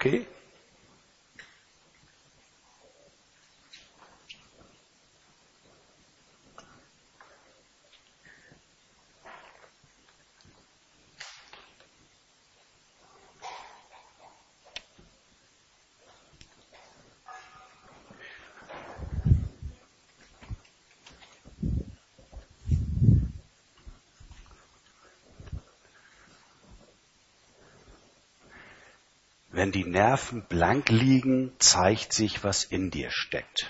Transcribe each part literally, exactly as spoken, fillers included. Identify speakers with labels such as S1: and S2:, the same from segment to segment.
S1: okay? Wenn die Nerven blank liegen, zeigt sich, was in dir steckt.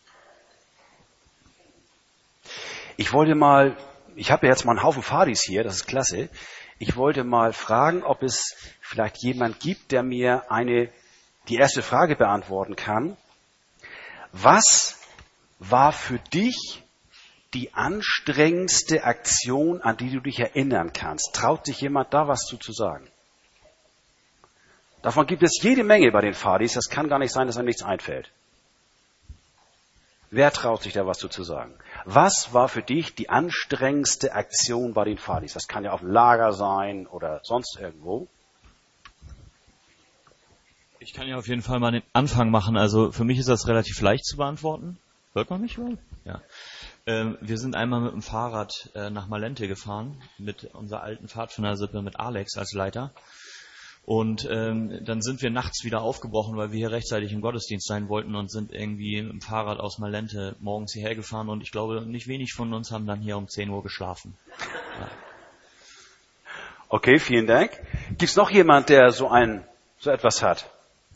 S1: Ich wollte mal, ich habe ja jetzt mal einen Haufen Fadis hier, das ist klasse. Ich wollte mal fragen, ob es vielleicht jemand gibt, der mir eine, die erste Frage beantworten kann. Was war für dich die anstrengendste Aktion, an die du dich erinnern kannst? Traut sich jemand da was zu, zu sagen? Davon gibt es jede Menge bei den Fadis. Das kann gar nicht sein, dass einem nichts einfällt. Wer traut sich da was zu, zu sagen? Was war für dich die anstrengendste Aktion bei den Fadis? Das kann ja auf dem Lager sein oder sonst irgendwo.
S2: Ich kann ja auf jeden Fall mal den Anfang machen. Also für mich ist das relativ leicht zu beantworten. Hört man mich wohl? Ja. Ähm, wir sind einmal mit dem Fahrrad äh, nach Malente gefahren, mit unserer alten Pfadfindersippe, mit Alex als Leiter. Und ähm, dann sind wir nachts wieder aufgebrochen, weil wir hier rechtzeitig im Gottesdienst sein wollten und sind irgendwie mit dem Fahrrad aus Malente morgens hierher gefahren. Und ich glaube, nicht wenig von uns haben dann hier um zehn Uhr geschlafen. Ja.
S1: Okay, vielen Dank. Gibt es noch jemand, der so ein so etwas hat?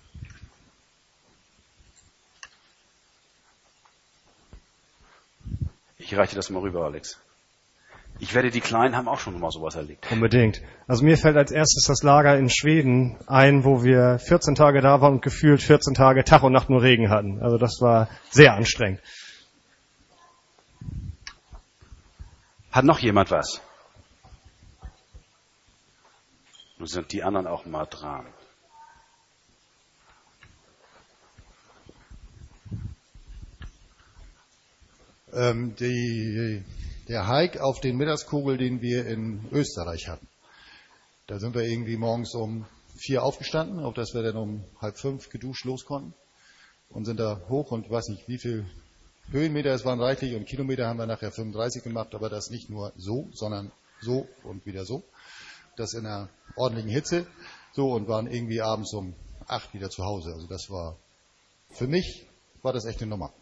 S1: Ich reiche das mal rüber, Alex. Ich werde, die Kleinen haben auch schon mal sowas erlebt.
S3: Unbedingt. Also mir fällt als erstes das Lager in Schweden ein, wo wir vierzehn Tage da waren und gefühlt vierzehn Tage Tag und Nacht nur Regen hatten. Also das war sehr anstrengend.
S1: Hat noch jemand was? Nun sind die anderen auch mal dran.
S4: Ähm, die... Der Hike auf den Mittagskogel, den wir in Österreich hatten. Da sind wir irgendwie morgens um vier aufgestanden, auf dass wir dann um halb fünf geduscht los konnten. Und sind da hoch und ich weiß nicht, wie viel Höhenmeter es waren reichlich und Kilometer haben wir nachher fünfunddreißig gemacht, aber das nicht nur so, sondern so und wieder so. Das in einer ordentlichen Hitze. So und waren irgendwie abends um acht wieder zu Hause. Also das war, für mich war das echt eine Nummer.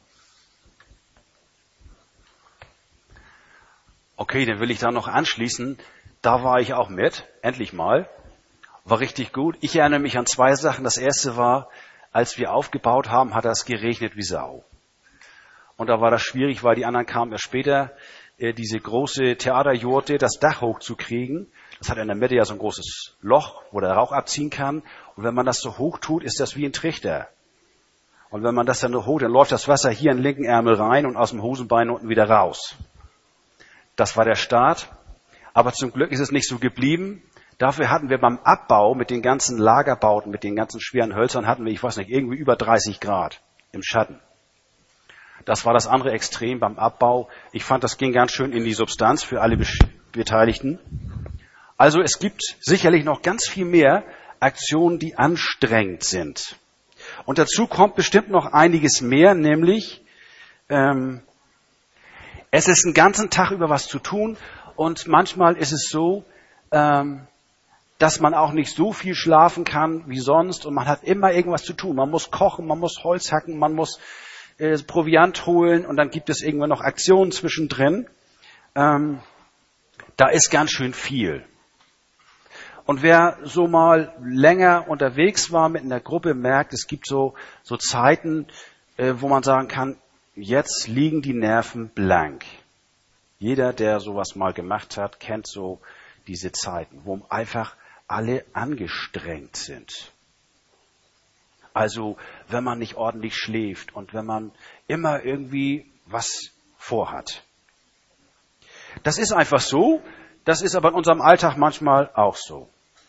S1: Okay, dann will ich da noch anschließen. Da war ich auch mit, endlich mal. War richtig gut. Ich erinnere mich an zwei Sachen. Das erste war, als wir aufgebaut haben, hat das geregnet wie Sau. Und da war das schwierig, weil die anderen kamen erst später, äh, diese große Theaterjurte, das Dach hochzukriegen. Das hat in der Mitte ja so ein großes Loch, wo der Rauch abziehen kann. Und wenn man das so hoch tut, ist das wie ein Trichter. Und wenn man das dann so hoch, dann läuft das Wasser hier in den linken Ärmel rein und aus dem Hosenbein unten wieder raus. Das war der Start. Aber zum Glück ist es nicht so geblieben. Dafür hatten wir beim Abbau mit den ganzen Lagerbauten, mit den ganzen schweren Hölzern, hatten wir, ich weiß nicht, irgendwie über dreißig Grad im Schatten. Das war das andere Extrem beim Abbau. Ich fand, das ging ganz schön in die Substanz für alle Beteiligten. Also es gibt sicherlich noch ganz viel mehr Aktionen, die anstrengend sind. Und dazu kommt bestimmt noch einiges mehr, nämlich ähm, es ist einen ganzen Tag über was zu tun und manchmal ist es so, ähm, dass man auch nicht so viel schlafen kann wie sonst und man hat immer irgendwas zu tun. Man muss kochen, man muss Holz hacken, man muss äh, Proviant holen und dann gibt es irgendwann noch Aktionen zwischendrin. Ähm, da ist ganz schön viel. Und wer so mal länger unterwegs war mit einer Gruppe, merkt, es gibt so, so Zeiten, äh, wo man sagen kann, jetzt liegen die Nerven blank. Jeder, der sowas mal gemacht hat, kennt so diese Zeiten, wo einfach alle angestrengt sind. Also, wenn man nicht ordentlich schläft und wenn man immer irgendwie was vorhat. Das ist einfach so, das ist aber in unserem Alltag manchmal auch so.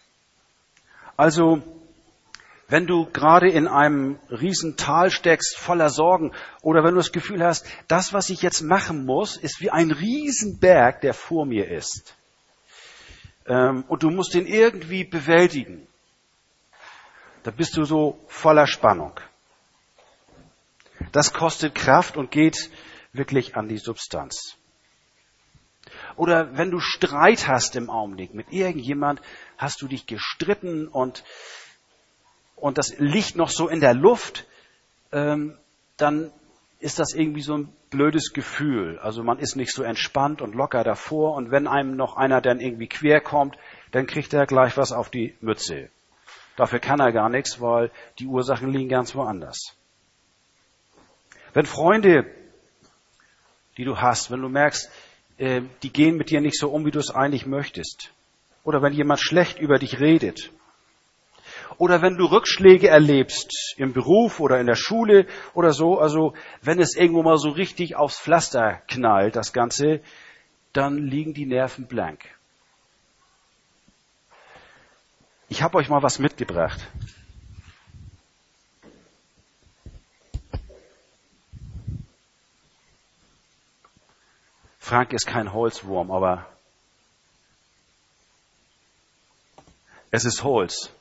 S1: Also, wenn du gerade in einem riesen Tal steckst, voller Sorgen, oder wenn du das Gefühl hast, das, was ich jetzt machen muss, ist wie ein Riesenberg, der vor mir ist. Ähm, und du musst den irgendwie bewältigen. Da bist du so voller Spannung. Das kostet Kraft und geht wirklich an die Substanz. Oder wenn du Streit hast im Augenblick mit irgendjemand, hast du dich gestritten und, und das liegt noch so in der Luft, ähm, dann ist das irgendwie so ein blödes Gefühl. Also man ist nicht so entspannt und locker davor und wenn einem noch einer dann irgendwie quer kommt, dann kriegt er gleich was auf die Mütze. Dafür kann er gar nichts, weil die Ursachen liegen ganz woanders. Wenn Freunde, die du hast, wenn du merkst, äh, die gehen mit dir nicht so um, wie du es eigentlich möchtest, oder wenn jemand schlecht über dich redet, oder wenn du Rückschläge erlebst im Beruf oder in der Schule oder so, also wenn es irgendwo mal so richtig aufs Pflaster knallt, das Ganze, dann liegen die Nerven blank. Ich habe euch mal was mitgebracht. Frank ist kein Holzwurm, aber es ist Holz.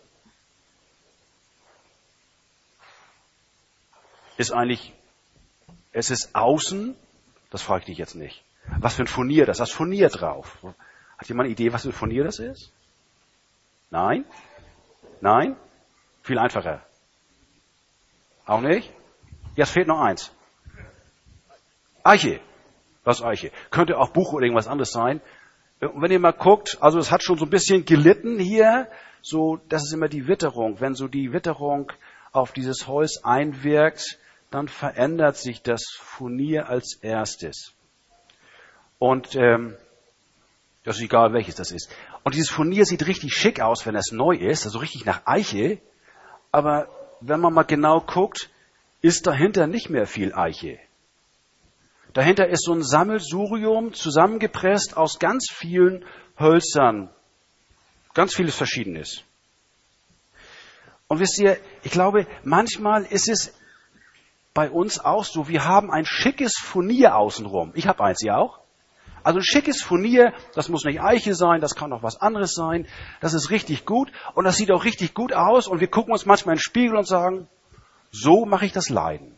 S1: Ist eigentlich, es ist außen, das frage ich dich jetzt nicht. Was für ein Furnier das? Das Furnier drauf. Hat jemand eine Idee, was für ein Furnier das ist? Nein? Nein? Viel einfacher. Auch nicht? Jetzt fehlt noch eins. Eiche. Was Eiche? Könnte auch Buch oder irgendwas anderes sein. Und wenn ihr mal guckt, also es hat schon so ein bisschen gelitten hier, so, das ist immer die Witterung. Wenn so die Witterung auf dieses Holz einwirkt, dann verändert sich das Furnier als erstes. Und ähm, das ist egal, welches das ist. Und dieses Furnier sieht richtig schick aus, wenn es neu ist, also richtig nach Eiche. Aber wenn man mal genau guckt, ist dahinter nicht mehr viel Eiche. Dahinter ist so ein Sammelsurium zusammengepresst aus ganz vielen Hölzern. Ganz vieles Verschiedenes. Und wisst ihr, ich glaube, manchmal ist es bei uns auch so, wir haben ein schickes Furnier außenrum. Ich habe eins, ihr auch? Also ein schickes Furnier, das muss nicht Eiche sein, das kann auch was anderes sein. Das ist richtig gut und das sieht auch richtig gut aus und wir gucken uns manchmal in den Spiegel und sagen, so mache ich das Leiden.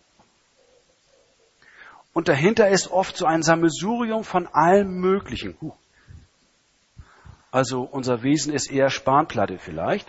S1: Und dahinter ist oft so ein Sammelsurium von allem Möglichen. Also unser Wesen ist eher Spanplatte vielleicht.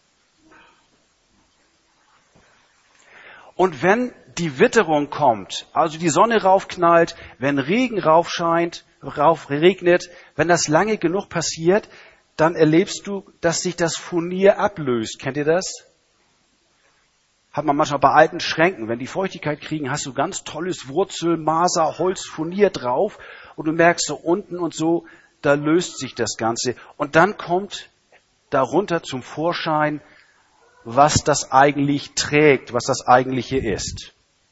S1: Und wenn die Witterung kommt, also die Sonne raufknallt, wenn Regen raufscheint, rauf regnet, wenn das lange genug passiert, dann erlebst du, dass sich das Furnier ablöst. Kennt ihr das? Hat man manchmal bei alten Schränken. Wenn die Feuchtigkeit kriegen, hast du ganz tolles Wurzel, Maser, Holz, Furnier drauf und du merkst so unten und so, da löst sich das Ganze. Und dann kommt darunter zum Vorschein, was das eigentlich trägt, was das eigentliche ist.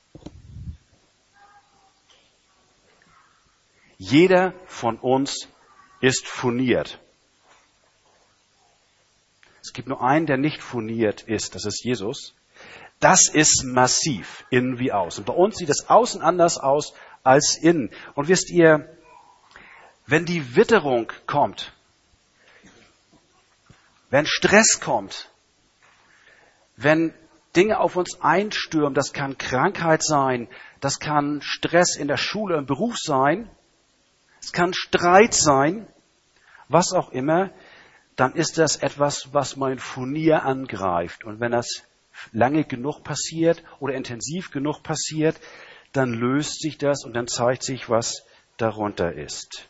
S1: Jeder von uns ist furniert. Es gibt nur einen, der nicht furniert ist, das ist Jesus. Das ist massiv, innen wie außen. Bei uns sieht es außen anders aus als innen. Und wisst ihr, wenn die Witterung kommt, wenn Stress kommt, wenn Dinge auf uns einstürmen, das kann Krankheit sein, das kann Stress in der Schule, im Beruf sein, es kann Streit sein, was auch immer, dann ist das etwas, was mein Furnier angreift. Und wenn das lange genug passiert oder intensiv genug passiert, dann löst sich das und dann zeigt sich, was darunter ist.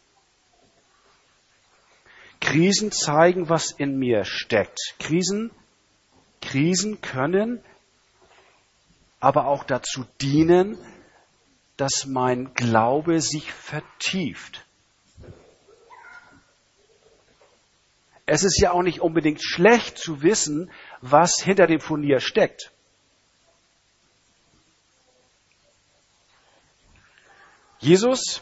S1: Krisen zeigen, was in mir steckt. Krisen, Krisen können aber auch dazu dienen, dass mein Glaube sich vertieft. Es ist ja auch nicht unbedingt schlecht zu wissen, was hinter dem Furnier steckt. Jesus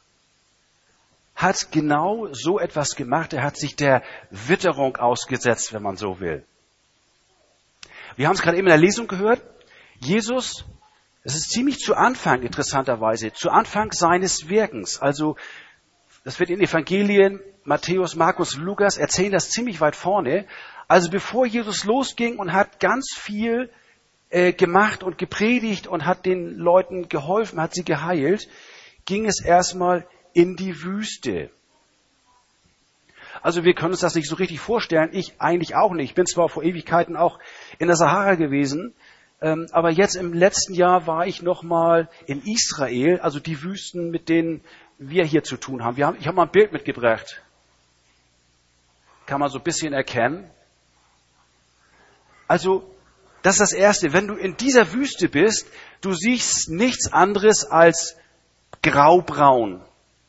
S1: hat genau so etwas gemacht. Er hat sich der Witterung ausgesetzt, wenn man so will. Wir haben es gerade eben in der Lesung gehört. Jesus, es ist ziemlich zu Anfang, interessanterweise, zu Anfang seines Wirkens, also das wird in Evangelien, Matthäus, Markus, Lukas erzählen das ziemlich weit vorne. Also bevor Jesus losging und hat ganz viel äh, gemacht und gepredigt und hat den Leuten geholfen, hat sie geheilt, ging es erstmal in die Wüste. Also wir können uns das nicht so richtig vorstellen. Ich eigentlich auch nicht. Ich bin zwar vor Ewigkeiten auch in der Sahara gewesen, ähm, aber jetzt im letzten Jahr war ich nochmal in Israel, also die Wüsten, mit denen wir hier zu tun haben. Wir haben ich habe mal ein Bild mitgebracht. Kann man so ein bisschen erkennen. Also, das ist das Erste. Wenn du in dieser Wüste bist, du siehst nichts anderes als graubraun.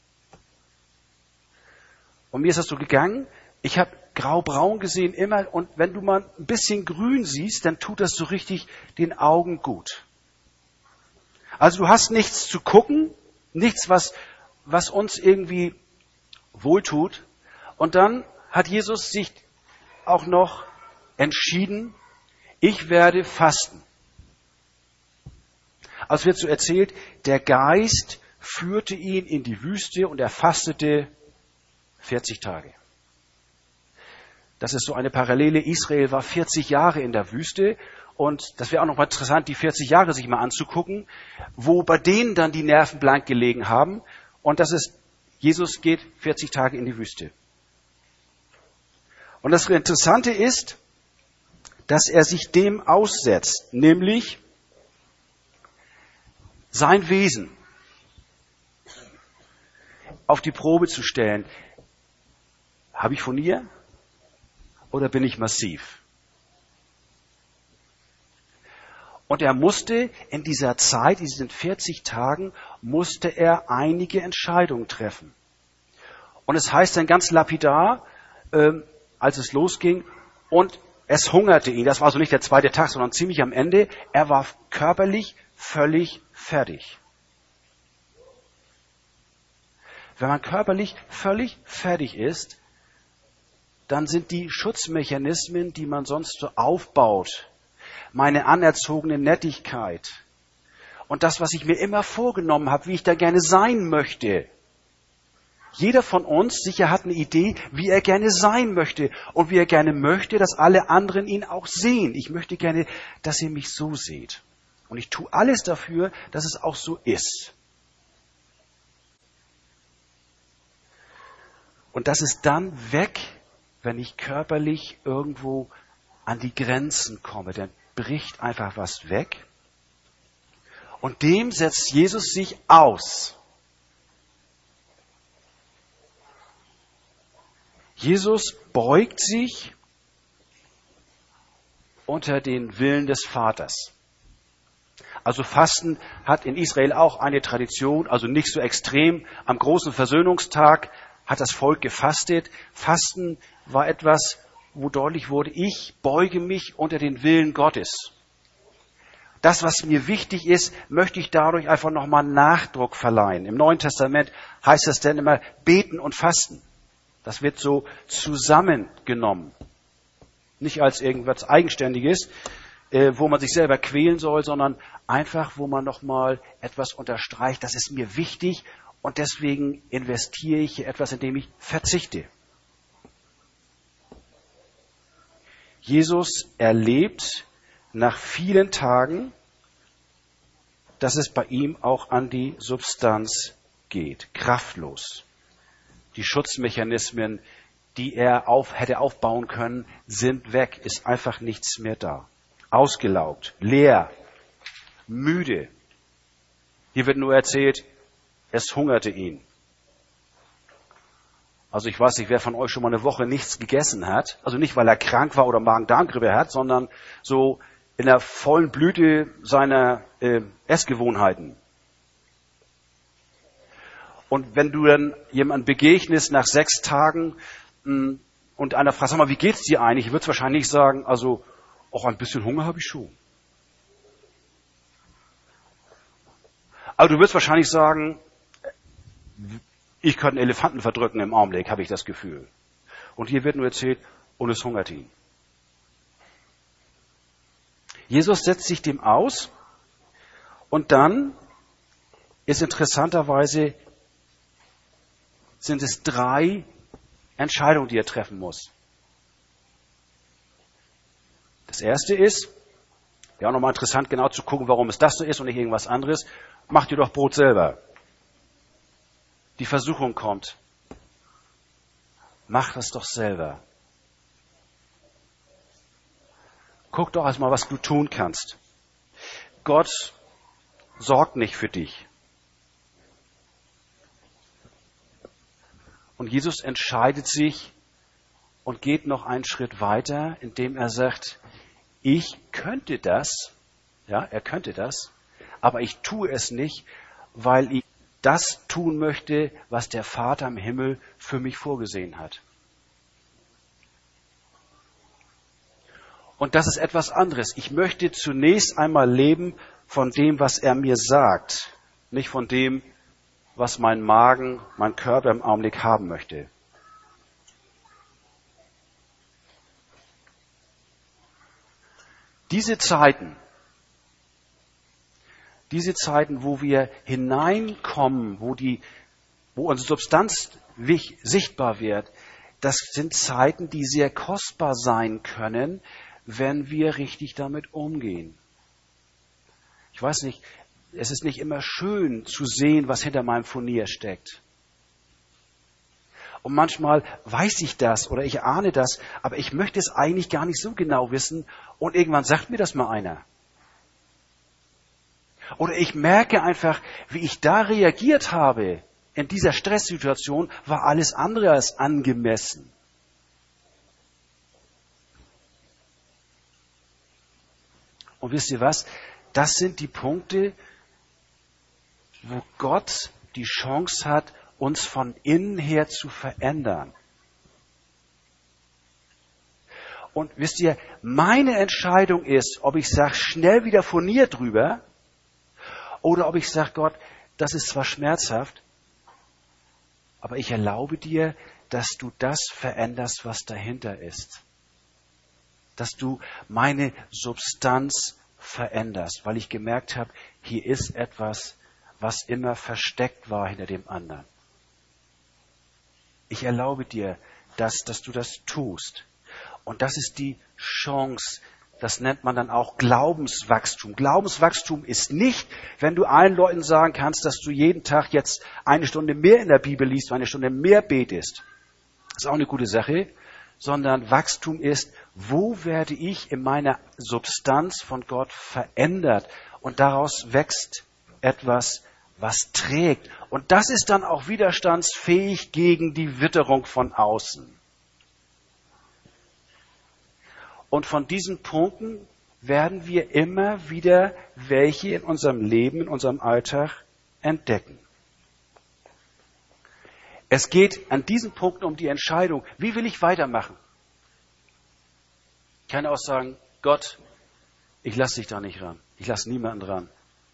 S1: Und mir ist das so gegangen, ich habe graubraun gesehen immer, und wenn du mal ein bisschen grün siehst, dann tut das so richtig den Augen gut. Also du hast nichts zu gucken, nichts, was, was uns irgendwie wohltut. Und dann hat Jesus sich auch noch entschieden, ich werde fasten. Also wird so erzählt, der Geist führte ihn in die Wüste und er fastete vierzig Tage. Das ist so eine Parallele. Israel war vierzig Jahre in der Wüste und das wäre auch noch mal interessant, die vierzig Jahre sich mal anzugucken, wo bei denen dann die Nerven blank gelegen haben. Und das ist, Jesus geht vierzig Tage in die Wüste. Und das Interessante ist, dass er sich dem aussetzt, nämlich sein Wesen auf die Probe zu stellen. Habe ich Furnier oder bin ich massiv? Und er musste in dieser Zeit, in diesen vierzig Tagen, musste er einige Entscheidungen treffen. Und es heißt dann ganz lapidar, ähm, als es losging, und es hungerte ihn. Das war also nicht der zweite Tag, sondern ziemlich am Ende. Er war körperlich völlig fertig. Wenn man körperlich völlig fertig ist, dann sind die Schutzmechanismen, die man sonst so aufbaut, meine anerzogene Nettigkeit und das, was ich mir immer vorgenommen habe, wie ich da gerne sein möchte. Jeder von uns sicher hat eine Idee, wie er gerne sein möchte und wie er gerne möchte, dass alle anderen ihn auch sehen. Ich möchte gerne, dass ihr mich so seht. Und ich tue alles dafür, dass es auch so ist. Und das ist dann weg, wenn ich körperlich irgendwo an die Grenzen komme. Dann bricht einfach was weg. Und dem setzt Jesus sich aus. Jesus beugt sich unter den Willen des Vaters. Also Fasten hat in Israel auch eine Tradition, also nicht so extrem. Am großen Versöhnungstag hat das Volk gefastet. Fasten war etwas, wo deutlich wurde, ich beuge mich unter den Willen Gottes. Das, was mir wichtig ist, möchte ich dadurch einfach nochmal Nachdruck verleihen. Im Neuen Testament heißt es dann immer beten und fasten. Das wird so zusammengenommen. Nicht als irgendwas Eigenständiges, äh, wo man sich selber quälen soll, sondern einfach, wo man nochmal etwas unterstreicht. Das ist mir wichtig und deswegen investiere ich hier etwas, indem ich verzichte. Jesus erlebt nach vielen Tagen, dass es bei ihm auch an die Substanz geht, kraftlos. Die Schutzmechanismen, die er auf, hätte aufbauen können, sind weg, ist einfach nichts mehr da. Ausgelaugt, leer, müde. Hier wird nur erzählt, es hungerte ihn. Also ich weiß nicht, wer von euch schon mal eine Woche nichts gegessen hat. Also nicht, weil er krank war oder Magen-Darm-Grippe hat, sondern so in der vollen Blüte seiner äh, Essgewohnheiten. Und wenn du dann jemandem begegnest nach sechs Tagen mh, und einer fragt, sag mal, wie geht's dir eigentlich? Ich würde wahrscheinlich sagen, also auch ein bisschen Hunger habe ich schon. Aber du wirst wahrscheinlich sagen, ich könnte einen Elefanten verdrücken im Augenblick, habe ich das Gefühl. Und hier wird nur erzählt, und es hungert ihn. Jesus setzt sich dem aus und dann ist interessanterweise sind es drei Entscheidungen, die er treffen muss. Das erste ist, ja auch nochmal interessant genau zu gucken, warum es das so ist und nicht irgendwas anderes, mach dir doch Brot selber. Die Versuchung kommt. Mach das doch selber. Guck doch erstmal, was du tun kannst. Gott sorgt nicht für dich. Und Jesus entscheidet sich und geht noch einen Schritt weiter, indem er sagt, ich könnte das, ja, er könnte das, aber ich tue es nicht, weil ich das tun möchte, was der Vater im Himmel für mich vorgesehen hat. Und das ist etwas anderes. Ich möchte zunächst einmal leben von dem, was er mir sagt, nicht von dem, was mein Magen, mein Körper im Augenblick haben möchte. Diese Zeiten, diese Zeiten, wo wir hineinkommen, wo die, wo unsere Substanz sichtbar wird, das sind Zeiten, die sehr kostbar sein können, wenn wir richtig damit umgehen. Ich weiß nicht, es ist nicht immer schön zu sehen, was hinter meinem Furnier steckt. Und manchmal weiß ich das oder ich ahne das, aber ich möchte es eigentlich gar nicht so genau wissen und irgendwann sagt mir das mal einer. Oder ich merke einfach, wie ich da reagiert habe in dieser Stresssituation, war alles andere als angemessen. Und wisst ihr was? Das sind die Punkte, wo Gott die Chance hat, uns von innen her zu verändern. Und wisst ihr, meine Entscheidung ist, ob ich sage, schnell wieder Furnier drüber, oder ob ich sage, Gott, das ist zwar schmerzhaft, aber ich erlaube dir, dass du das veränderst, was dahinter ist. Dass du meine Substanz veränderst, weil ich gemerkt habe, hier ist etwas, was immer versteckt war hinter dem anderen. Ich erlaube dir, dass, dass du das tust. Und das ist die Chance, das nennt man dann auch Glaubenswachstum. Glaubenswachstum ist nicht, wenn du allen Leuten sagen kannst, dass du jeden Tag jetzt eine Stunde mehr in der Bibel liest, eine Stunde mehr betest. Das ist auch eine gute Sache. Sondern Wachstum ist, wo werde ich in meiner Substanz von Gott verändert? Und daraus wächst etwas, was trägt. Und das ist dann auch widerstandsfähig gegen die Witterung von außen. Und von diesen Punkten werden wir immer wieder welche in unserem Leben, in unserem Alltag entdecken. Es geht an diesen Punkten um die Entscheidung, wie will ich weitermachen? Ich kann auch sagen, Gott, ich lasse dich da nicht ran. Ich lasse niemanden ran.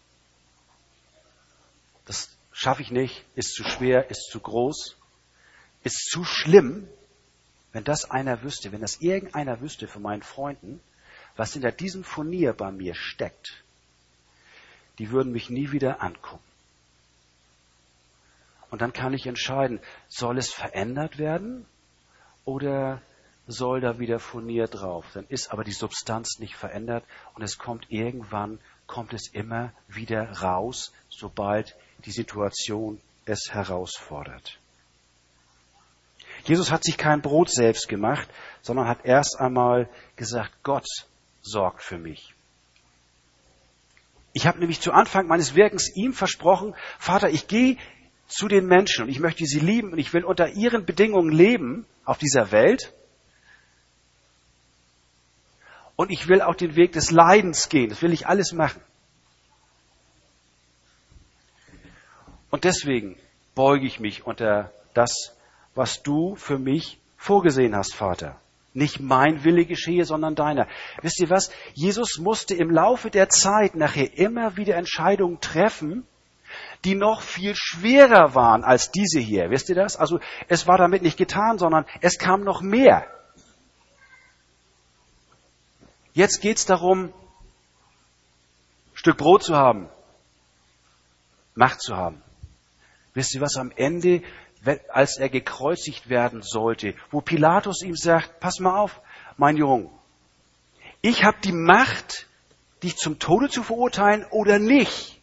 S1: Das schaffe ich nicht, ist zu schwer, ist zu groß, ist zu schlimm. Wenn das einer wüsste, wenn das irgendeiner wüsste von meinen Freunden, was hinter diesem Furnier bei mir steckt, die würden mich nie wieder angucken. Und dann kann ich entscheiden, soll es verändert werden oder soll da wieder Furnier drauf? Dann ist aber die Substanz nicht verändert und es kommt irgendwann, kommt es immer wieder raus, sobald die Situation es herausfordert. Jesus hat sich kein Brot selbst gemacht, sondern hat erst einmal gesagt, Gott sorgt für mich. Ich habe nämlich zu Anfang meines Wirkens ihm versprochen, Vater, ich gehe zu den Menschen und ich möchte sie lieben und ich will unter ihren Bedingungen leben auf dieser Welt. Und ich will auch den Weg des Leidens gehen. Das will ich alles machen. Und deswegen beuge ich mich unter das, was du für mich vorgesehen hast, Vater. Nicht mein Wille geschehe, sondern deiner. Wisst ihr was? Jesus musste im Laufe der Zeit nachher immer wieder Entscheidungen treffen, die noch viel schwerer waren als diese hier. Wisst ihr das? Also es war damit nicht getan, sondern es kam noch mehr. Jetzt geht es darum, ein Stück Brot zu haben, Macht zu haben. Wisst ihr was? Am Ende als er gekreuzigt werden sollte, wo Pilatus ihm sagt, pass mal auf, mein Junge, ich habe die Macht, dich zum Tode zu verurteilen oder nicht.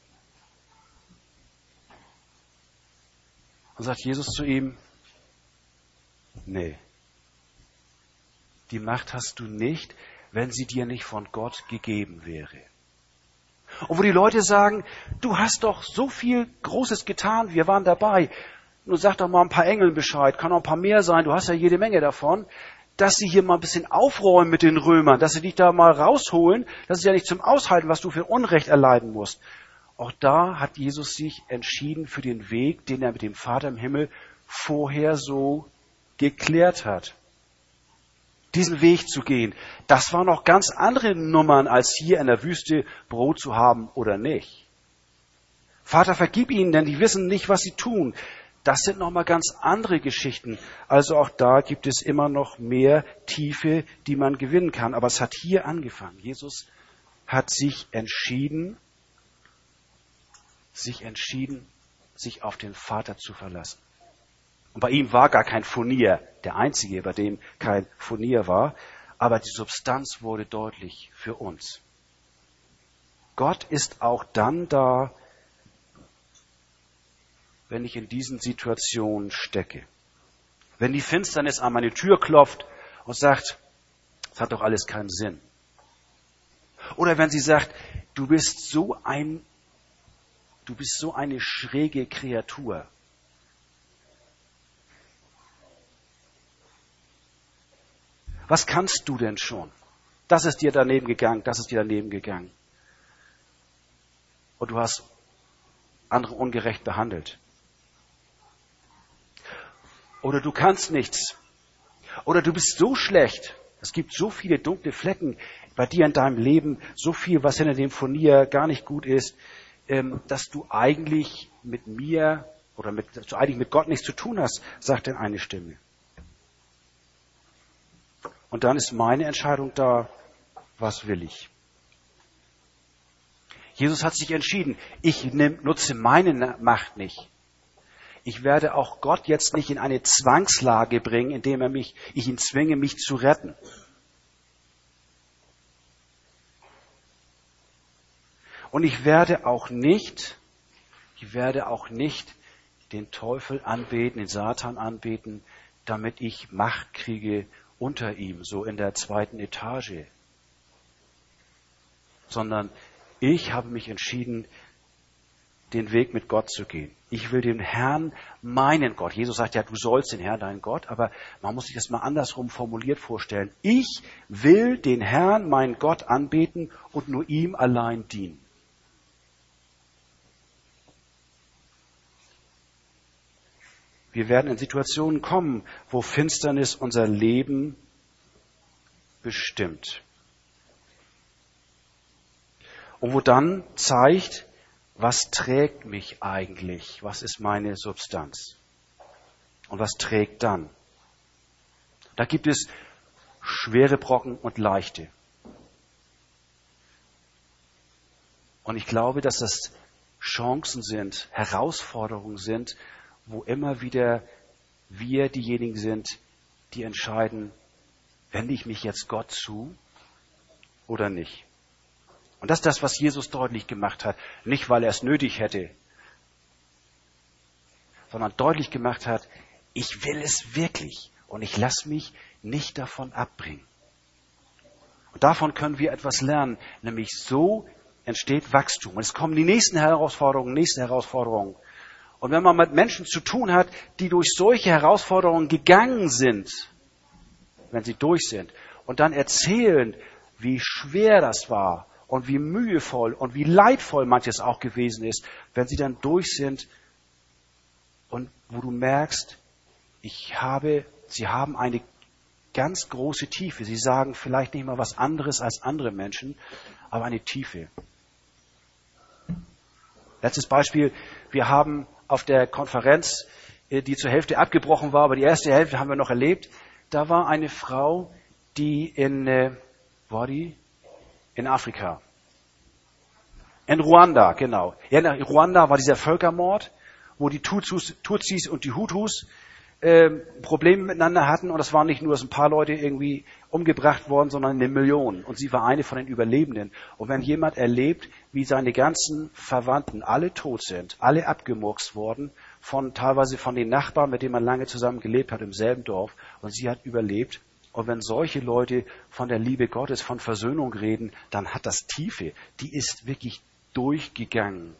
S1: Und sagt Jesus zu ihm, nee, die Macht hast du nicht, wenn sie dir nicht von Gott gegeben wäre. Und wo die Leute sagen, du hast doch so viel Großes getan, wir waren dabei. Nun sag doch mal ein paar Engeln Bescheid, kann auch ein paar mehr sein, du hast ja jede Menge davon, dass sie hier mal ein bisschen aufräumen mit den Römern, dass sie dich da mal rausholen, das ist ja nicht zum Aushalten, was du für Unrecht erleiden musst. Auch da hat Jesus sich entschieden für den Weg, den er mit dem Vater im Himmel vorher so geklärt hat. Diesen Weg zu gehen, das waren noch ganz andere Nummern, als hier in der Wüste Brot zu haben oder nicht. Vater, vergib ihnen, denn die wissen nicht, was sie tun. Das sind nochmal ganz andere Geschichten. Also auch da gibt es immer noch mehr Tiefe, die man gewinnen kann. Aber es hat hier angefangen. Jesus hat sich entschieden, sich entschieden, sich auf den Vater zu verlassen. Und bei ihm war gar kein Furnier, der einzige, bei dem kein Furnier war. Aber die Substanz wurde deutlich für uns. Gott ist auch dann da, wenn ich in diesen Situationen stecke. Wenn die Finsternis an meine Tür klopft und sagt, es hat doch alles keinen Sinn. Oder wenn sie sagt, du bist so ein, du bist so eine schräge Kreatur. Was kannst du denn schon? Das ist dir daneben gegangen, das ist dir daneben gegangen. Und du hast andere ungerecht behandelt. Oder du kannst nichts. Oder du bist so schlecht. Es gibt so viele dunkle Flecken bei dir in deinem Leben, so viel, was hinter dem Furnier gar nicht gut ist, dass du eigentlich mit mir oder mit, dass du eigentlich mit Gott nichts zu tun hast, sagt dann eine Stimme. Und dann ist meine Entscheidung da, was will ich? Jesus hat sich entschieden, ich nutze meine Macht nicht. Ich werde auch Gott jetzt nicht in eine Zwangslage bringen, indem er mich, ich ihn zwinge, mich zu retten. Und ich werde auch nicht, ich werde auch nicht den Teufel anbeten, den Satan anbeten, damit ich Macht kriege unter ihm, so in der zweiten Etage. Sondern ich habe mich entschieden, den Weg mit Gott zu gehen. Ich will den Herrn, meinen Gott. Jesus sagt ja, du sollst den Herrn, deinen Gott, aber man muss sich das mal andersrum formuliert vorstellen. Ich will den Herrn, meinen Gott, anbeten und nur ihm allein dienen. Wir werden in Situationen kommen, wo Finsternis unser Leben bestimmt. Und wo dann zeigt, was trägt mich eigentlich? Was ist meine Substanz? Und was trägt dann? Da gibt es schwere Brocken und leichte. Und ich glaube, dass das Chancen sind, Herausforderungen sind, wo immer wieder wir diejenigen sind, die entscheiden, wende ich mich jetzt Gott zu oder nicht. Und das ist das, was Jesus deutlich gemacht hat. Nicht, weil er es nötig hätte, sondern deutlich gemacht hat, ich will es wirklich und ich lasse mich nicht davon abbringen. Und davon können wir etwas lernen, nämlich so entsteht Wachstum. Und es kommen die nächsten Herausforderungen, nächsten Herausforderungen. Und wenn man mit Menschen zu tun hat, die durch solche Herausforderungen gegangen sind, wenn sie durch sind, und dann erzählen, wie schwer das war und wie mühevoll und wie leidvoll manches auch gewesen ist, wenn sie dann durch sind und wo du merkst, ich habe, sie haben eine ganz große Tiefe. Sie sagen vielleicht nicht mal was anderes als andere Menschen, aber eine Tiefe. Letztes Beispiel, wir haben auf der Konferenz, die zur Hälfte abgebrochen war, aber die erste Hälfte haben wir noch erlebt, da war eine Frau, die in, äh, war die? In Afrika. In Ruanda, genau. Ja, in Ruanda war dieser Völkermord wo die Tutsis, Tutsis und die Hutus äh, Probleme miteinander hatten. Und es waren nicht nur, dass ein paar Leute irgendwie umgebracht worden, sondern eine Million. Und sie war eine von den Überlebenden. Und wenn jemand erlebt, wie seine ganzen Verwandten alle tot sind, alle abgemurkst worden, von teilweise von den Nachbarn, mit denen man lange zusammen gelebt hat im selben Dorf, und sie hat überlebt. Und wenn solche Leute von der Liebe Gottes, von Versöhnung reden, dann hat das Tiefe, die ist wirklich durchgegangen.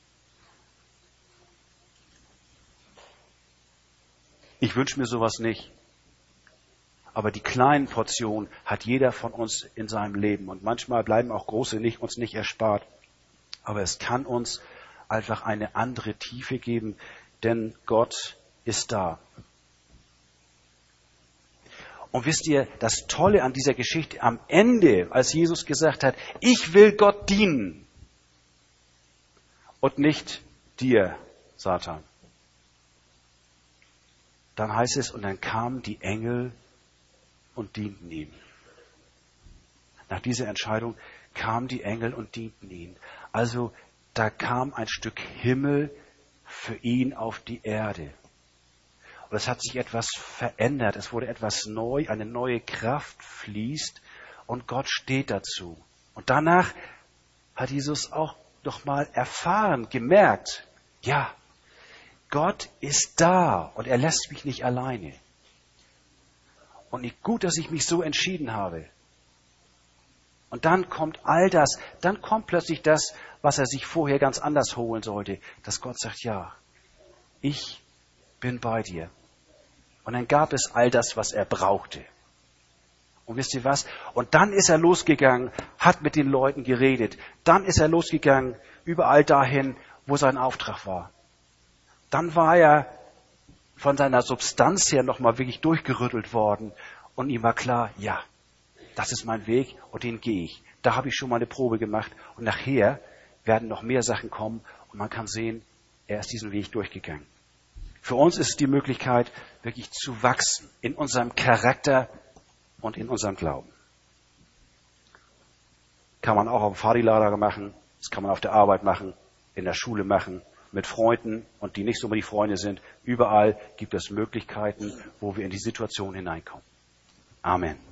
S1: Ich wünsche mir sowas nicht. Aber die kleinen Portionen hat jeder von uns in seinem Leben. Und manchmal bleiben auch große nicht, uns nicht erspart. Aber es kann uns einfach eine andere Tiefe geben, denn Gott ist da. Und wisst ihr, das Tolle an dieser Geschichte am Ende, als Jesus gesagt hat, ich will Gott dienen und nicht dir, Satan. Dann heißt es, und dann kamen die Engel und dienten ihm. Nach dieser Entscheidung kamen die Engel und dienten ihm. Also da kam ein Stück Himmel für ihn auf die Erde. Und es hat sich etwas verändert. Es wurde etwas neu, eine neue Kraft fließt und Gott steht dazu. Und danach hat Jesus auch noch mal erfahren, gemerkt, ja, Gott ist da und er lässt mich nicht alleine. Und nicht gut, dass ich mich so entschieden habe. Und dann kommt all das, dann kommt plötzlich das, was er sich vorher ganz anders holen sollte, dass Gott sagt, ja, ich bin bei dir. Und dann gab es all das, was er brauchte. Und wisst ihr was? Und dann ist er losgegangen, hat mit den Leuten geredet. Dann ist er losgegangen, überall dahin, wo sein Auftrag war. Dann war er von seiner Substanz her nochmal wirklich durchgerüttelt worden. Und ihm war klar, ja, das ist mein Weg und den gehe ich. Da habe ich schon mal eine Probe gemacht. Und nachher werden noch mehr Sachen kommen. Und man kann sehen, er ist diesen Weg durchgegangen. Für uns ist es die Möglichkeit, wirklich zu wachsen in unserem Charakter und in unserem Glauben. Kann man auch auf dem Fadi-Lager machen, das kann man auf der Arbeit machen, in der Schule machen, mit Freunden und die nicht so immer die Freunde sind. Überall gibt es Möglichkeiten, wo wir in die Situation hineinkommen. Amen.